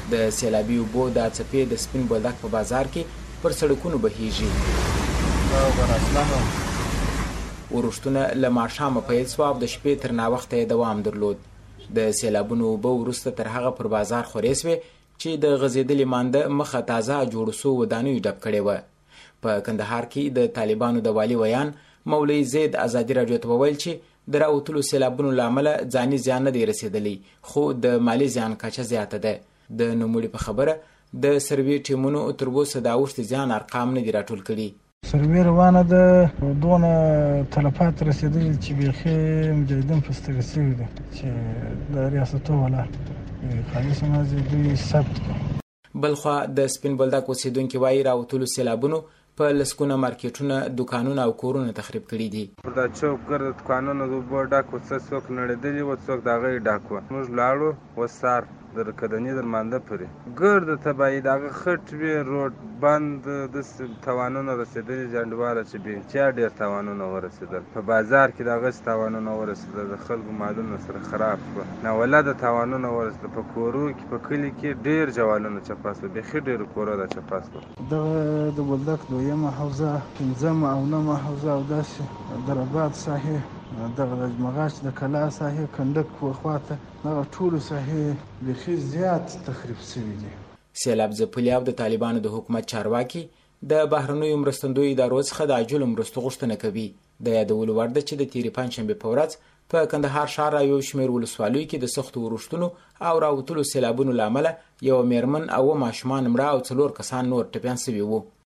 د سیلابي اوبو دا څپې د سپین بولدک په بازار کې پر سړکونو بهیږي. ورښتونه له ماښامه پیل سوه او د شپې تر ناوخته یې دوام درلود. د سیلابونو اوبه وروسته تر هغه پر بازار خورې سوې چې د غځېدلې مانده مخه تازه جوړو سوو ودانیو ډک کړې وه. په کندهار کې د طالبانو د والي ویان مولوي زید ازادي راډیو ته وویل چې د راوتلو سیلابونو له امله ځاني زیان نه دی رسېدلی، خو د مالي زیان کچه زیاته ده. د نوموړي په خبره د سروې ټیمونو تر اوسه د اوښتې زیان ارقام نه دي راټول کړي. سروې روانه ده، دونه تلفات رسېدلي چې بیخي مجاهدین په ستړي شوي دي چې د ریاستو ولاړ خالص مازې دوی ثبت کړي. بلخوا د سپین بولدک اوسېدونکي وایي راوتلو سیلابونو په لسګونه مارکیټونه، دوکانونه او کورونه تخریب کړي دي. دا چوک ګرد دوکانونه د اوبو ډک وو، څوک نړېدلي وو، څوک د هغه یې ډک وو. موږ لاړو وسار در کدنې در مانده پورې ګرد تباهي، د هغه خټ وې، روډ بند، داسې تاوانونه رسېدلي جنډواره چې بېانتها ډېر تاوانونه ورسېدل. په بازار کې د هغسې تاوانونه ورسېدل، د خلکو مالونه سره خراب شوه، ناولده تاوانونه ورسېدل. په کورو کې، په کلي کې ډېر جوالونه چپه شوه، بیخي ډېرو کورو دا چپه شوه. دغه د بولدک دویمه حوزه، پنځمه او نهمه حوزه او داسې دراباد ساحې، دغه د مغاش د کلا ساحې، کنډک خواته، دغه ټولو ساحې بیخي زیات تخریب شوي دي. سیلاب ځپلي او د طالبانو د حکومت چارواکي د بهرنیو مرستندویو ادارو څخه د عاجلو مرستو غوښتنه کوي. د یادولو وړ ده چې د تېرې پنجشنبې په ورځ په کندهار ښار او یو شمېر ولسوالیو کې د سختو ورښتونو او راوتلو سیلابونو له امله یوه مېرمن او اووه ماشومان مړه او 4 کسان نور ټپیان شوي وو.